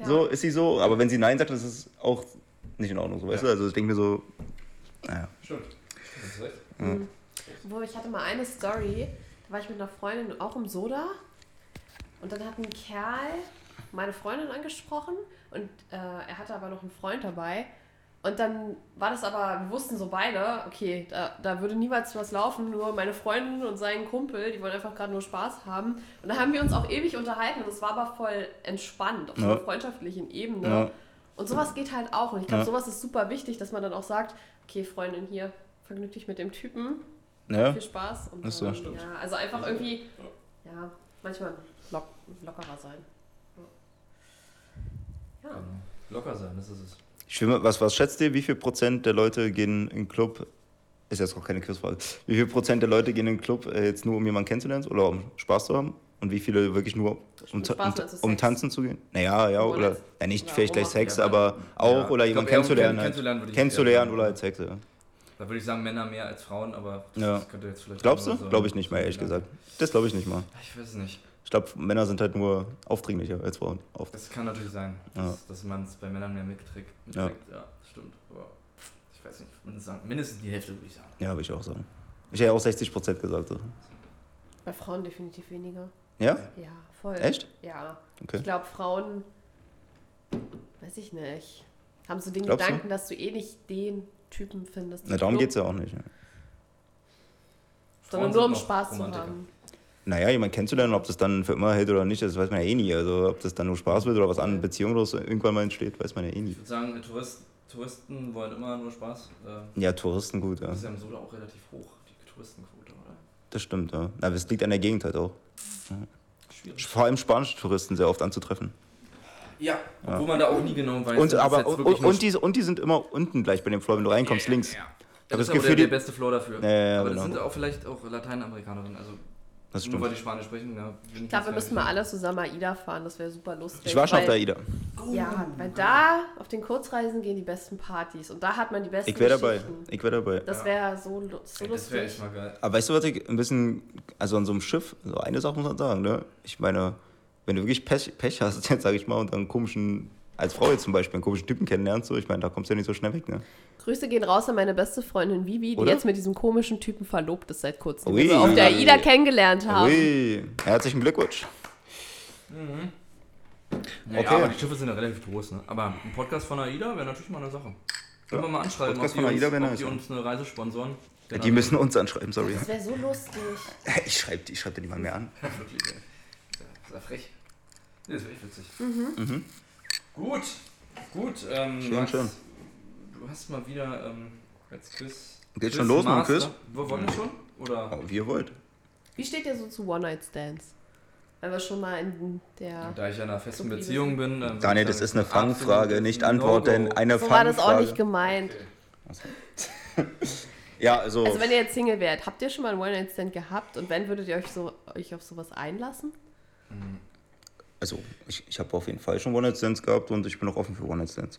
So, ist sie so. Aber wenn sie Nein sagt, das ist auch nicht in Ordnung, so, weißt du? Also ich denke mir so, naja. Stimmt. Das ist recht. Ja. Ich hatte mal eine Story, da war ich mit einer Freundin auch im Soda und dann hat ein Kerl meine Freundin angesprochen und er hatte aber noch einen Freund dabei. Und dann war das aber, wir wussten so beide, okay, da würde niemals was laufen, nur meine Freundin und sein Kumpel, die wollen einfach gerade nur Spaß haben. Und da haben wir uns auch ewig unterhalten und es war aber voll entspannt, auf so einer freundschaftlichen Ebene. Ja. Und sowas geht halt auch. Und ich glaube, sowas ist super wichtig, dass man dann auch sagt, okay, Freundin, hier, vergnüg dich mit dem Typen, viel Spaß. Und das dann, ja, also einfach irgendwie, manchmal lockerer sein. Ja. Locker sein, das ist es. Was schätzt ihr, wie viel Prozent der Leute gehen in den Club, ist jetzt auch keine Quizfrage, wie viel Prozent der Leute gehen in den Club jetzt nur, um jemanden kennenzulernen oder um Spaß zu haben? Und wie viele wirklich nur, um tanzen zu gehen? Naja, oder nicht vielleicht gleich Sex, aber auch, oder jemanden kennenzulernen. Kennenzulernen oder halt Sex, ja. Da würde ich sagen, Männer mehr als Frauen, aber das könnte jetzt vielleicht... Glaubst du? Glaube ich nicht mal, ehrlich gesagt. Das glaube ich nicht mal. Ich weiß es nicht. Ich glaube, Männer sind halt nur aufdringlicher als Frauen. Das kann natürlich sein, dass man es bei Männern mehr mitkriegt. Ja, das stimmt. Aber ich weiß nicht, mindestens die Hälfte würde ich sagen. Ja, würde ich auch sagen. Ich hätte ja auch 60% gesagt. So. Bei Frauen definitiv weniger. Ja? Ja, voll. Echt? Ja. Okay. Ich glaube, Frauen, weiß ich nicht, haben so den Gedanken, dass du nicht den Typen findest. Na, darum geht es ja auch nicht. Ja. Sondern nur um Spaß zu haben. Naja, jemanden kennenzulernen, ob das dann für immer hält oder nicht, das weiß man ja eh nie. Also ob das dann nur Spaß wird oder was an Beziehungen oder so irgendwann mal entsteht, weiß man ja eh nie. Ich würde sagen, Touristen wollen immer nur Spaß. Ja, Touristen gut, ja. Das ist ja im Soda auch relativ hoch, die Touristenquote, oder? Das stimmt, ja. Aber es liegt an der Gegend halt auch. Ja. Schwierig. Vor allem spanische Touristen sehr oft anzutreffen. Ja, obwohl man da auch nie genau weiß. Und die sind immer unten gleich bei dem Floor, wenn du reinkommst, links. Ja. Das ist aber der beste Floor dafür. Aber das sind auch vielleicht auch Lateinamerikanerinnen, also das stimmt. nur weil die Spanisch sprechen. Ja, ich glaube, wir müssten mal alle zusammen AIDA fahren, das wäre super lustig. Ich war schon auf der AIDA. Ja, weil da auf den Kurzreisen gehen die besten Partys und da hat man die besten Ich wäre dabei. Das wäre so lustig. Das wäre echt mal geil. Aber weißt du, was ich ein bisschen, also an so einem Schiff, so eine Sache muss man sagen, ne? Ich meine, wenn du wirklich Pech hast, jetzt sage ich mal, und dann als Frau jetzt zum Beispiel einen komischen Typen kennenlernst, so, ich meine, da kommst du ja nicht so schnell weg, ne? Grüße gehen raus an meine beste Freundin Vivi, die jetzt mit diesem komischen Typen verlobt ist seit kurzem, die wir auf der AIDA kennengelernt haben. Ui, herzlichen Glückwunsch. Naja, aber die Schiffe sind ja relativ groß, ne? Aber ein Podcast von AIDA wäre natürlich mal eine Sache. Können wir mal anschreiben, ob die uns eine Reise sponsoren. Die müssen uns anschreiben, sorry. Das wäre so lustig. Ich schreibe dir niemand mehr an. Ja, wirklich, ey. Das ist ja frech. Nee, das wäre echt witzig. Gut. Schön. Du hast mal wieder jetzt Quiz. Geht schon los mit dem Quiz? Wir wollen schon? Oder? Wie ihr wollt. Wie steht ihr so zu One-Night-Stands? Weil wir schon mal in der... Da ich ja in einer festen Beziehung bin... Daniel, das ist eine Fangfrage, nicht Antwort, denn eine so Fangfrage... So war das auch nicht gemeint. Okay. Ja, also wenn ihr jetzt Single wärt, habt ihr schon mal einen One-Night-Stand gehabt? Und wenn, würdet ihr euch auf sowas einlassen? Also, ich habe auf jeden Fall schon One-Night-Stands gehabt und ich bin auch offen für One-Night-Stands.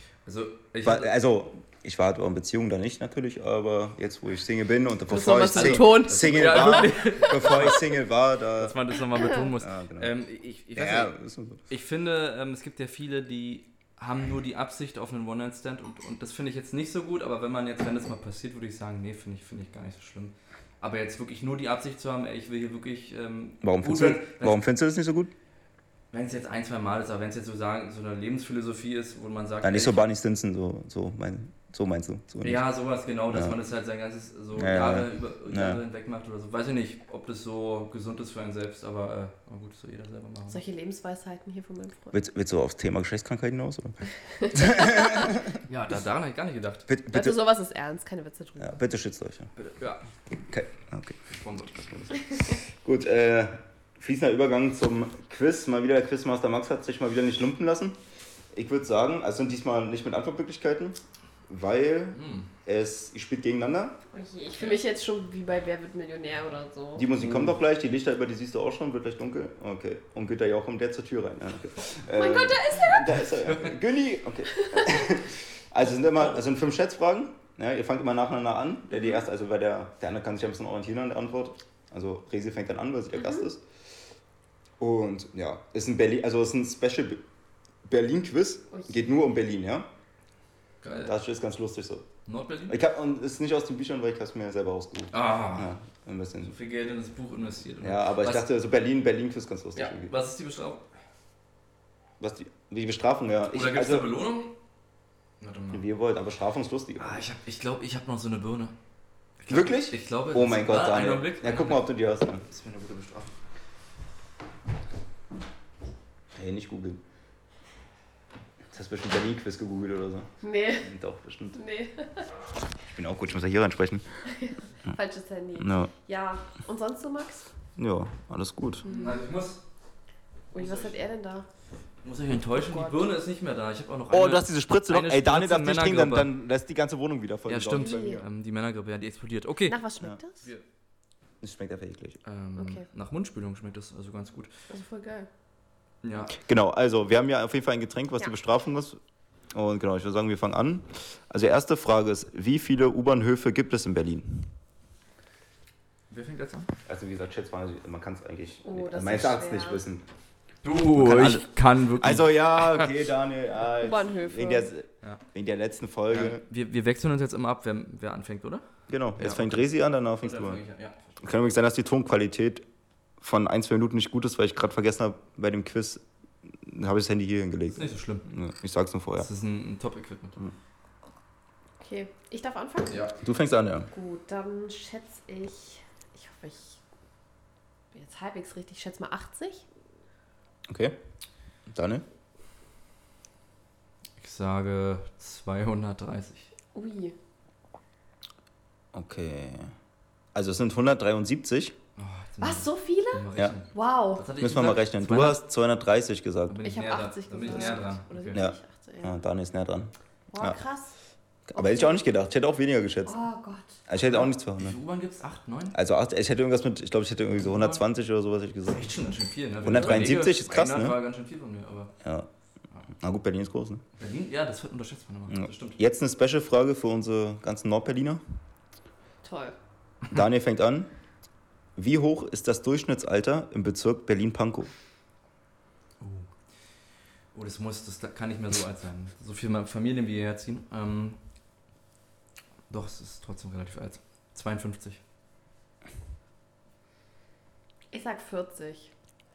Ich war in Beziehung da nicht natürlich, aber jetzt, wo ich Single bin und bevor ich Single war, da... Dass man das nochmal betonen muss. Ja, genau. Ich finde, es gibt ja viele, die haben nur die Absicht auf einen One-Night-Stand und das finde ich jetzt nicht so gut, aber wenn das mal passiert, würde ich sagen, nee, finde ich gar nicht so schlimm. Aber jetzt wirklich nur die Absicht zu haben, ich will hier wirklich... Warum findest du das nicht so gut? Wenn es jetzt 1-2 Mal ist, aber wenn es jetzt so eine Lebensphilosophie ist, wo man sagt... Ja, nicht so Barney Stinson, so meinst du? So ja, sowas genau, dass man das halt sein ganzes Jahre hinweg macht oder so. Weiß ich nicht, ob das so gesund ist für einen selbst, aber gut, das soll jeder selber machen. Solche Lebensweisheiten hier von meinem Freund. Willst du aufs Thema Geschlechtskrankheiten hinaus? Oder? Ja, daran habe ich gar nicht gedacht. Bitte, sowas ist ernst, keine Witze drüber. Ja, bitte schützt euch. Ja. Bitte, ja. Okay. Gut, fließender Übergang zum Quiz. Mal wieder der Quizmaster Max hat sich mal wieder nicht lumpen lassen. Ich würde sagen, also sind diesmal nicht mit Antwortmöglichkeiten, weil ihr spielt gegeneinander. Okay, ich fühle mich jetzt schon wie bei Wer wird Millionär oder so. Die Musik kommt doch gleich, die Lichter über die siehst du auch schon, wird gleich dunkel. Okay. Und Günther Jauch kommt der zur Tür rein. Okay. Oh mein Gott, da ist er! Da ist er, ja. Günni! Okay. Also sind 5 Schätzfragen. Ja, ihr fangt immer nacheinander an. Der andere kann sich ein bisschen orientieren an der Antwort. Also Resi fängt dann an, weil sie der Gast ist. Und ja, ist ein Special Berlin-Quiz. Geht nur um Berlin, ja? Geil. Das ist ganz lustig so. Nordberlin? Und es ist nicht aus den Büchern, weil ich es mir selber ausgesucht. Ja, ein bisschen. So viel Geld in das Buch investiert. Oder? Ja, aber ich dachte, so Berlin-Quiz ganz lustig. Ja. Irgendwie. Was ist die Bestrafung? Die Bestrafung, ja. Oder gibt es eine Belohnung? Warte mal. Wie ihr wollt, aber Bestrafung ist lustig. Ich glaube, ich habe noch so eine Birne. Wirklich? Ich glaube. Oh mein Gott, Daniel. Daniel. Ja, guck mal, ob du die hast. Das wäre eine gute Bestrafung. Hey, nicht googeln. Das hast du bestimmt Berlin-Quiz gegoogelt oder so. Nee. Doch, bestimmt. Nee. Ich bin auch gut, ich muss ja hier reinsprechen. Falsches Handy. Ja. Ja, und sonst so, Max? Ja, alles gut. Also ich muss. Ui, was hat er denn da? Ich muss euch enttäuschen, Oh die Gott. Birne ist nicht mehr da. Ich habe auch noch Oh, eine. du hast diese Spritze noch. eine Ey, Daniel darf Spritze nicht trinken, Männergrippe. dann lässt die ganze Wohnung wieder voll. Ja, stimmt. bei mir. Die Männergrippe, ja, die explodiert. Okay. Nach was schmeckt das? Das schmeckt einfach eklig. Okay. Nach Mundspülung schmeckt das also ganz gut. Also voll geil. Ja. Genau, also wir haben ja auf jeden Fall ein Getränk, was Ja. die Bestrafung ist. Und genau, ich würde sagen, wir fangen an. Also erste Frage ist, wie viele U-Bahnhöfe gibt es in Berlin? Wer fängt jetzt an? Also wie gesagt, schätze mal, man kann es eigentlich Das meines ist Erachtens schwer. nicht wissen. Du, ich kann wirklich. Also ja, okay, Daniel. Ja, U-Bahnhöfe. wegen der letzten Folge. wir wechseln uns jetzt immer ab, wer anfängt, oder? Genau, jetzt Ja, fängt Resi an, danach fängst Oder du an. fang ich an? Ja. Kann übrigens sein, dass die Tonqualität von 1-2 Minuten nicht gut ist, weil ich gerade vergessen habe, bei dem Quiz habe ich das Handy hier hingelegt. Ist nicht so schlimm. Ja, ich sag's nur vorher. Das ist ein Top-Equipment. Okay, ich darf anfangen? Ja. Du fängst an, ja. Gut, dann schätze ich hoffe, ich bin jetzt halbwegs richtig, ich schätze mal 80. Okay. Daniel? Ich sage 230. Ui. Okay. Also es sind 173. Oh, Was, so viele? Ja. Wow. Was hatte ich Müssen wir mal gesagt? rechnen. Du hast 230 gesagt. Dann bin Ich näher habe dran. 80 Dann bin ich gesagt. näher dran. Oder Okay. 70, Ja. 80, Ja, Daniel ist näher dran. Boah, Ja. krass. Aber hätte ich auch nicht gedacht. Ich hätte auch weniger geschätzt. Oh Gott. Also ich hätte auch nicht Wie 200. viele U-Bahn gibt es? 8, 9? Also ich hätte irgendwas mit, ich glaube, ich hätte irgendwie so 120 oder sowas hätte ich Das gesagt. ist echt schon ganz schön viel, ne? 173 ist krass, 100 ne? war ganz schön viel von mir, aber Ja. Na gut, Berlin ist groß, ne? Berlin, ja, das wird unterschätzt man immer. Ja. Das stimmt. Jetzt eine Special-Frage für unsere ganzen Nordberliner. Toll. Daniel fängt an. Wie hoch ist das Durchschnittsalter im Bezirk Berlin-Pankow? Oh, das kann nicht mehr so alt sein. So viele Familien, wie hierher ziehen. Doch, es ist trotzdem relativ alt. 52. Ich sag 40.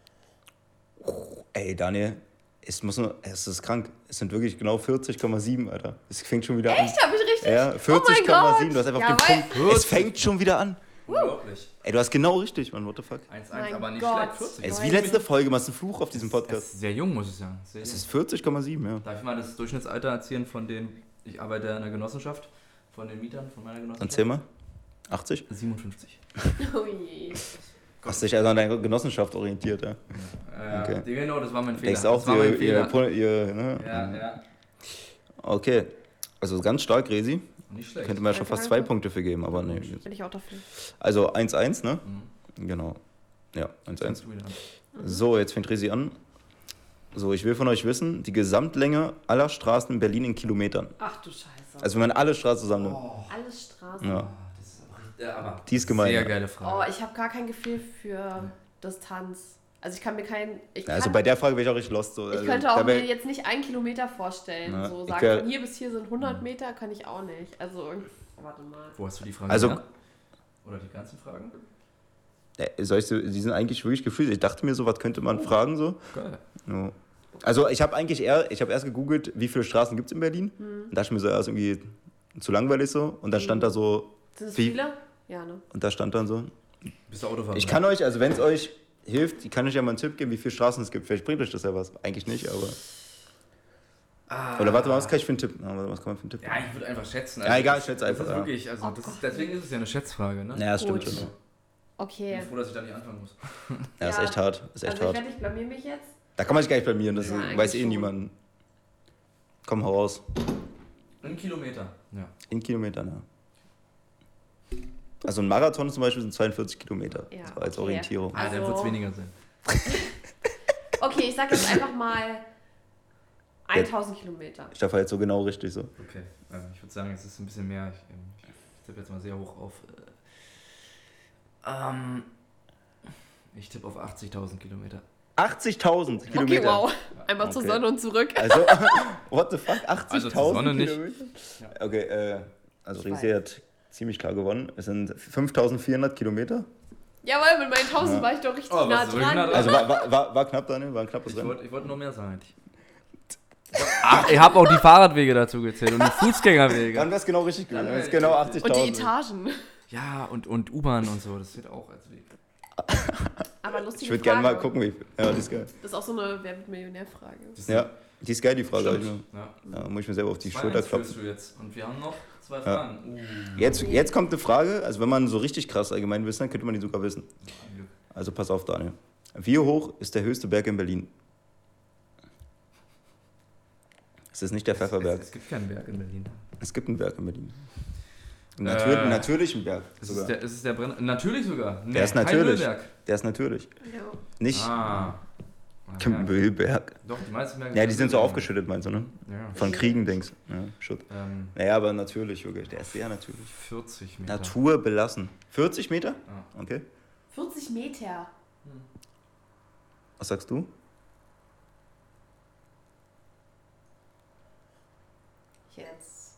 Ey, Daniel, es ist krank. Es sind wirklich genau 40,7, Alter. Es fängt schon wieder an. Echt? Hab ich richtig? Ja, Oh 40,7. mein Gott. Du hast einfach Ja, auf den Punkt. Es fängt schon wieder an. Unglaublich. Ey, du hast genau richtig, Mann. What the fuck? 1-1, Mein aber nicht Gott. schlecht. 40. Es ist wie letzte Folge, man ist ein Fluch auf diesem Es Podcast. ist sehr jung, muss ich sagen. Sehr Es jung. ist 40,7, ja. Darf ich mal das Durchschnittsalter erzählen von den, ich arbeite in einer Genossenschaft, von den Mietern von meiner Genossenschaft? Erzähl mal. 80? 57. Ui. Hast dich also an deiner Genossenschaft orientiert, ja. Okay. Genau, das war mein Fehler. Denkst auch, das war mein Fehler. ne? Ja. Okay. Also ganz stark, Resi. Nicht schlecht. Könnte man ja schon fast 2 Punkte für geben, aber nee. Bin ich auch dafür. Also 1-1, ne? Mhm. Genau. Ja, 1-1. Fängst du wieder an. So, jetzt fängt Resi an. So, ich will von euch wissen, die Gesamtlänge aller Straßen in Berlin in Kilometern. Ach du Scheiße. Also wenn man alle Straßen zusammennimmt. Alle Straßen. Ja. Das ist aber richtig, aber Die ist gemein, sehr ja. geile Oh, Frage. ich habe gar kein Gefühl für Distanz. Also ich kann mir Also bei der Frage wäre ich auch richtig lost. So. ich Also, könnte auch dabei- mir jetzt nicht 1 Kilometer vorstellen. Ja, So ich sagen, wär- von hier bis hier sind 100 Meter, kann ich auch nicht. Also warte mal. Wo hast du die Frage Also- her? Oder die ganzen Fragen? Die sind eigentlich wirklich gefühlt. Ich dachte mir so, was könnte man fragen so. Geil. Ja. Also ich habe erst gegoogelt, wie viele Straßen gibt es in Berlin. Und dachte mir so, ja, ist irgendwie zu langweilig so. Und dann stand da so, Sind es Wie- viele? Ja, ne? und da stand dann so. Bist du Autofahrer? Ich kann euch, also wenn es euch hilft, kann ich ja mal einen Tipp geben, wie viele Straßen es gibt. Vielleicht bringt euch das ja was. Eigentlich nicht, aber. Oder warte mal, was kann ich für einen Tipp? Was kann man für einen Tipp? Ja, ich würde einfach schätzen. Ja, egal, das- schätze einfach, Das ist ja. wirklich, also Oh das Gott. ist, deswegen ist es ja eine Schätzfrage, ne? Ja, das stimmt Gut. schon. Ich Okay. bin froh, dass ich da nicht anfangen muss. Ja, ist echt hart. Ist echt Also ich hart. werde, ich blamier mich jetzt. Da kann man sich gar nicht blamieren, das Ja, weiß eigentlich eh schon. niemand. Komm, hau raus. Ein Kilometer. Ja. In Kilometern, ja. Also ein Marathon zum Beispiel sind 42 Kilometer. Ja, so als okay. Orientierung. Ah, dann Also- wird es weniger sein. Okay, ich sag jetzt einfach mal 1000 Kilometer. Ich darf halt so genau richtig so. Okay, ich würde sagen, es ist ein bisschen mehr. Ich tippe jetzt mal sehr hoch auf. Ich tippe auf 80.000 Kilometer. 80.000 Kilometer. Okay, wow. Einmal zur Okay. Sonne und zurück. Also, what the fuck? 80.000 Also zur Sonne nicht. Kilometer? Okay, also Resi hat ziemlich klar gewonnen. Es sind 5.400 Kilometer. Jawohl, mit meinen 1000 war ich doch richtig Oh, nah was, wirklich dran. nah dran? Also war knapp, Daniel, war ein knappes Rennen. Ich wollte noch mehr sagen. Ach, ich habe auch die Fahrradwege dazu gezählt und die Fußgängerwege. Dann wäre es genau richtig gewesen. Dann Das ist wär- genau 80.000. Und die Etagen. Ja, und U-Bahn und so, das wird auch als Weg. Aber lustige Ich würde Frage. gerne mal gucken, wie. Ja, die ist geil. Das ist auch so eine Wer wird Millionär-Frage. Ja, die ist geil, die Frage. Stimmt. Ja. Ja, muss ich mir selber auf die 2-1 Schulter führst klopfen. du jetzt. Und wir haben noch 2 Fragen. Jetzt kommt eine Frage, also wenn man so richtig krass allgemein wissen, dann könnte man die sogar wissen. Also pass auf, Daniel. Wie hoch ist der höchste Berg in Berlin? Es ist nicht der Pfefferberg. Es gibt keinen Berg in Berlin. Es gibt einen Berg in Berlin. Einen natürlichen Berg. Ist Sogar. es der Brenner? Natürlich sogar. Nee, Der ist kein natürlich. Müllberg. Der ist natürlich. Ja. Nicht Ah. der Ja. Müllberg. Doch, die meisten Berge. Ja, die sind so aufgeschüttet, meinst du, ne? Ja. Von Kriegen, denkst du. Ja, Schutt. Naja, aber natürlich, wirklich. Der ist sehr natürlich. 40 Meter. Natur belassen. 40 Meter? Ja. Okay. 40 Meter. Was sagst du? Jetzt.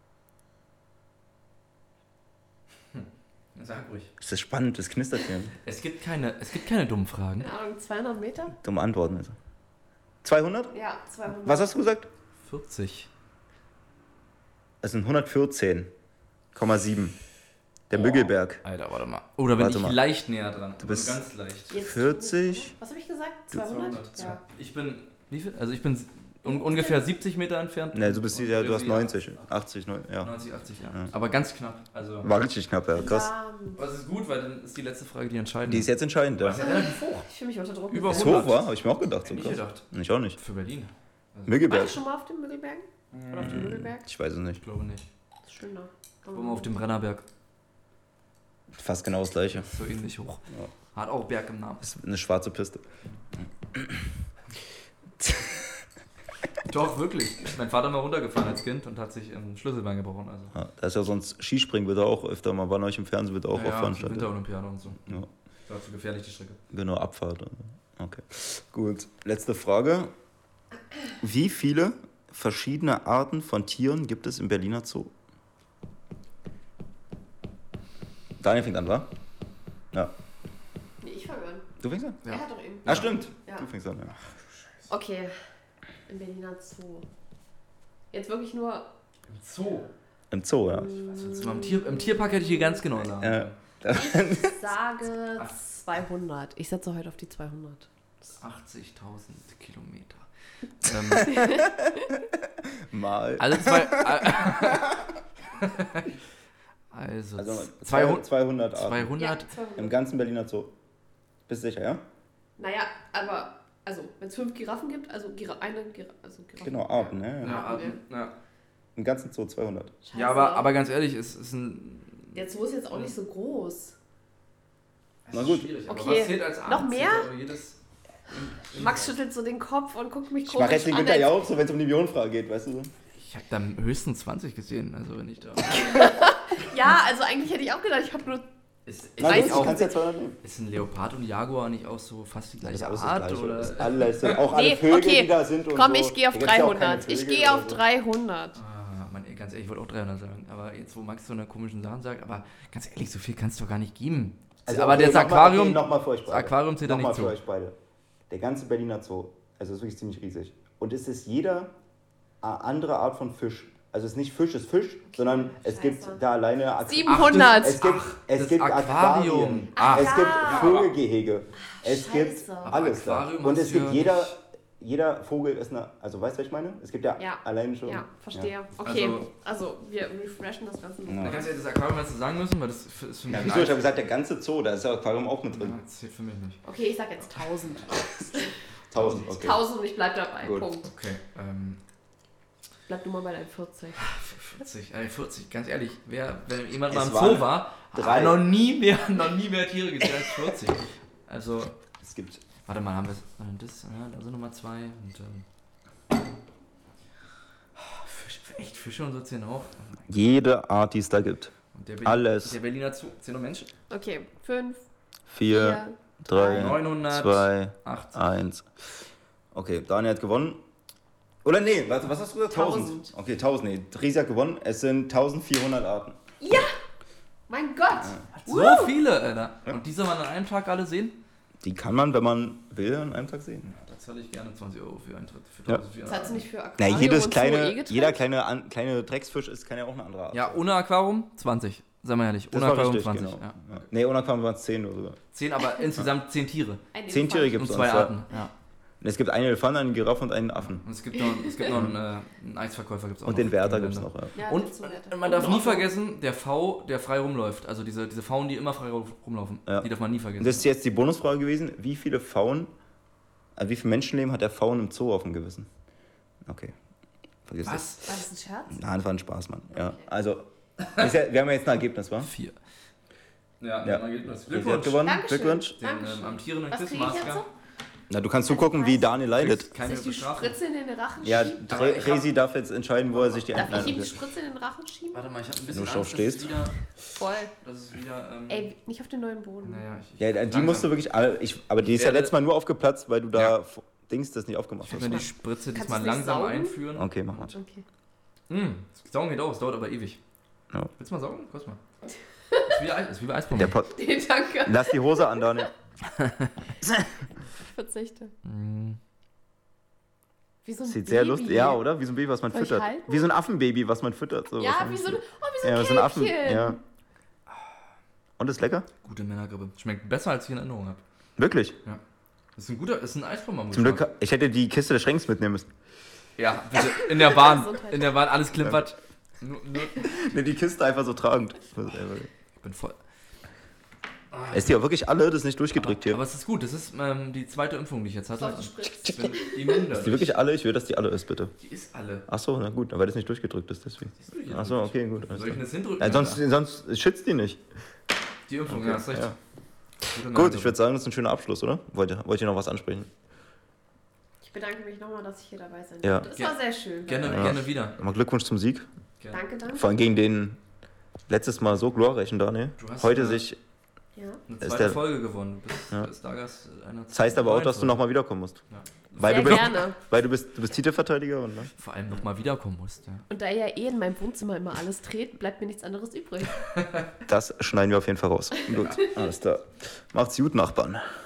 Sag ruhig. Ist das spannend, das knistert hier. Es gibt keine dummen Fragen. Keine Ahnung, 200 Meter? Dumme Antworten. Also. 200? Ja, 200. Was hast du gesagt? 40. Es sind 114,7. Der Müggelberg. Alter, warte mal. Oder bin Warte ich mal. leicht näher dran. Du bist- ganz leicht. Jetzt 40. Was habe ich gesagt? 200? Ja. Ich bin, wie viel? Also ich bin ungefähr 70 Meter entfernt. Ne, du bist ja, du hast Ja, 90, 80, ja. 90, 80, ja. Ja. Aber ganz knapp. Also, War richtig knapp, ja, krass. was ist gut, weil dann ist die letzte Frage die entscheidende. Die ist jetzt entscheidend, ja. Das ist ja relativ hoch. Ich fühle mich unter Druck. Über Ist 100. hoch, war? Habe ich mir auch gedacht. So Hätte ich krass. gedacht. Ich auch nicht. Für Berlin. Warst Müggelberg. du schon mal auf dem Müggelberg? Oder auf dem Müggelberg? Ich weiß es nicht. Ich glaube nicht. Das ist schöner. Ich war mal auf dem Brennerberg. Fast genau das gleiche. So ähnlich hoch. Ja. Hat auch Berg im Namen. Das ist eine schwarze Piste. Doch, wirklich. Mein Vater mal runtergefahren als Kind und hat sich ein Schlüsselbein gebrochen. Also. Ja, da ist ja sonst Skispringen, wird auch öfter mal, bei euch im Fernsehen wird auch Ja, auf die veranstaltet. Winterolympiade und so. Ja. War zu gefährlich, die Strecke. Genau, Abfahrt. Okay. Gut. Letzte Frage. Wie viele verschiedene Arten von Tieren gibt es im Berliner Zoo? Daniel fängt an, wa? Ja. Nee, ich fange an. Du fängst an? Ja. Er hat doch eben. Ah, stimmt. Ja. Du fängst an, ja. Okay. Im Berliner Zoo. Jetzt wirklich nur. Im Zoo. Im Zoo, ja. Im Tierpark hätte ich hier ganz genau sagen. Ja. Ich sage 200. Ich setze heute auf die 200. 80.000 Kilometer. Mal. Also also Also 200. 200 Arten. 200. Im ganzen Berliner Zoo. Bist du sicher, ja? Naja, aber. Also, wenn es 5 Giraffen gibt, also Giraffen. Genau, Arten, ne? Ja, Arten, ja. Im ganzen Zoo 200. Scheiße. Ja, aber ganz ehrlich, es ist ein. Der Zoo ist jetzt auch nicht so groß. Na gut. Schwierig, aber Okay. was zählt als Art? Noch mehr? Zählt aber jedes Max schüttelt so den Kopf und guckt mich Ich komisch mache jetzt den an. Günther ja auch so, wenn es um die Millionenfrage geht, weißt du so? Ich habe dann höchstens 20 gesehen, also wenn ich da. Ja, also eigentlich hätte ich auch gedacht, ich habe nur. Ist Na eigentlich gut, du auch, kannst ja 200 nehmen. ist ein Leopard und Jaguar nicht auch so fast die gleiche alles Art? das Gleiche. Oder? Das ist alles, auch alle Nee, Vögel, okay. die da sind und Komm, so. ich gehe auf Da gibt's ja auch keine 300. Ich Vögel gehe auf oder so. 300. Ah, Mann, ey, ganz ehrlich, ich wollte auch 300 sagen. Aber jetzt, wo Max so eine komischen Sachen sagt, aber ganz ehrlich, so viel kannst du doch gar nicht geben. Also, aber okay, das Aquarium, nochmal für euch beide. das Aquarium zählt da Nochmal nicht für zu. euch beide. Der ganze Berliner Zoo, also ist wirklich ziemlich riesig. Und es ist jeder eine andere Art von Fisch. Also es ist nicht Fisch ist Fisch, sondern es gibt Scheiße. da alleine 700. Es gibt, das gibt Aquarium. Aquarien, Ach, es gibt ja. Vogelgehege, es Scheiße. gibt Aber alles da. Aquarium Und hast es du gibt ja jeder Vogel ist eine, also weißt du, was ich meine? Es gibt ja, Ja. alleine schon. Ja, verstehe. Okay, Also- also wir refreshen das Ganze Ja. noch. Na, ganz ehrlich, das Aquarium hättest du sagen müssen, weil das ist für mich. Ja, wieso? Ich habe gesagt, der ganze Zoo, da ist das Aquarium auch mit Ja, drin. das zählt für mich nicht. Okay, ich sag jetzt 1000. 1000, okay. 1000 und ich bleib dabei. Gut. Punkt. Okay, Bleib du mal bei deinen 40. 40, ganz ehrlich, wenn jemand Es mal im waren Zoo war, drei. hat noch nie mehr Tiere gesehen als 40. Also, Es gibt warte mal, haben wir das? Ja, da sind Nummer 2 und Fische und so zählen auch. jede Art, die es da gibt. Und Alles. Der Berliner Zoo, zählen noch Menschen? Okay, 5, 4, 3, 980. 2, 1. Okay, Daniel hat gewonnen. Oder nee, warte, was hast du gesagt? 1000. Okay, 1000, nee. Risi hat gewonnen. Es sind 1400 Arten. Ja! Mein Gott! So viele, Alter. Und die soll man an einem Tag alle sehen? Die kann man, wenn man will, an einem Tag sehen. Ja, da zahle ich gerne 20 € für Eintritt. Für Ja. 1400 Das hat nicht für Na, Aquarium jeder und kleine Drecksfisch kann ja auch eine andere Art. Ja, ohne Aquarium 20. Sei mal ehrlich. Das Ohne war Aquarium richtig, 20. genau. Ja. Ja. Nee, ohne Aquarium waren es 10 oder so. 10, aber insgesamt 10 Tiere. 10 Tiere gibt Und es 2 sonst, Arten. Ja. Es gibt einen Elefanten, einen Giraffe und einen Affen. Und es gibt noch einen Eisverkäufer. Gibt's auch Und noch den Wärter im gibt es Gelände. noch. Ja. Ja, Und gibt's so nette. man darf nie vergessen, der V, der frei rumläuft. Also diese Pfauen, die immer frei rumlaufen. Ja. Die darf man nie vergessen. Und das ist jetzt die Bonusfrage gewesen. Wie viele Menschenleben hat der Faun im Zoo auf dem Gewissen? Okay. Vergiss das. War das ein Scherz? Nein, das war ein Spaß, Mann. Ja, Okay. also, wir haben ja jetzt ein Ergebnis, wa? 4. Ja. Ergebnis. Risi hat gewonnen. Dankeschön. Glückwunsch. Den Dankeschön. amtierenden Was kriege ich jetzt Quizmaster. so? Na, du kannst zugucken, wie Daniel leidet. Keine Soll ich die Bestrafung. Spritze in den Rachen Ja, schieben? Aber ich hab- Resi darf jetzt entscheiden, wo er sich die Darf ich ihm die will. Spritze in den Rachen schieben? Warte mal, ich habe ein Wenn bisschen du drauf Angst, stehst. Voll. dass es wieder Ey, nicht auf den neuen Boden. naja, Ja, die musst du wirklich alle. Aber die ist ja werde- letztes Mal nur aufgeplatzt, weil du da Ja. das nicht aufgemacht Ich hast. werde die Spritze Kannst diesmal du's nicht langsam saugen? einführen. Okay, mach mal. Okay. Das Saugen geht auch, es dauert aber ewig. Ja. Willst du mal saugen? Kurz mal. Ist wie bei Eisbomben. Der Pot. Nee, danke. Lass die Hose an, Daniel. Ich verzichte. Wie so ein Sieht Baby. sehr lustig. Ja, oder? Wie so ein Baby, was man Soll ich füttert. halten? Wie so ein Affenbaby, was man füttert. So, Ja, was man wie so ein, füttert. wie so ein so ein Affen. Kälbchen. Ja. Und ist lecker? Gute Männergrippe. Schmeckt besser, als ich in Erinnerung habe. Wirklich? Ist ein Eisbomben. Zum Glück, ich hätte die Kiste des Schränks mitnehmen müssen. Ja, bitte. In der Bahn. Gesundheit. In der Bahn, alles klimpert. Nur, Ne, die Kiste einfach so tragend. ich bin voll. Ist die auch wirklich alle? Das ist nicht durchgedrückt hier. Aber es ist gut, das ist die zweite Impfung, die ich jetzt hatte. Soll ich spritzt? Ich bin immun Ist die dadurch. wirklich alle? Ich will, dass die alle ist, bitte. Die ist alle. Achso, na gut, weil das nicht durchgedrückt ist, deswegen. Achso, okay, gut. Soll ich denn das hindrücken? Ja, sonst schützt die nicht. Die Impfung, Okay, ja, ist recht. ja. Gute Gut, Männergrippe. ich würde sagen, das ist ein schöner Abschluss, oder? Wollt ihr noch was ansprechen? Ich bedanke mich nochmal, dass ich hier dabei sein Ja. durfte. Es war sehr schön. Gerne wieder. Nochmal Glückwunsch zum Sieg. Gerne. Danke, danke. Vor allem gegen den letztes Mal so glorreichen Daniel. Du hast Heute eine- sich. Ja. Eine Ist zweite der- Folge gewonnen. Du bist Ja. Stargast einer Das heißt aber auch, dass du neuen nochmal wiederkommen musst. Folge. Ja. Weil Sehr du bist, gerne. Weil du bist Titelverteidiger und ne? Vor allem nochmal wiederkommen musst. Ja. Und da ja in meinem Wohnzimmer immer alles dreht, bleibt mir nichts anderes übrig. Das schneiden wir auf jeden Fall raus. Gut, alles klar. Macht's gut, Nachbarn.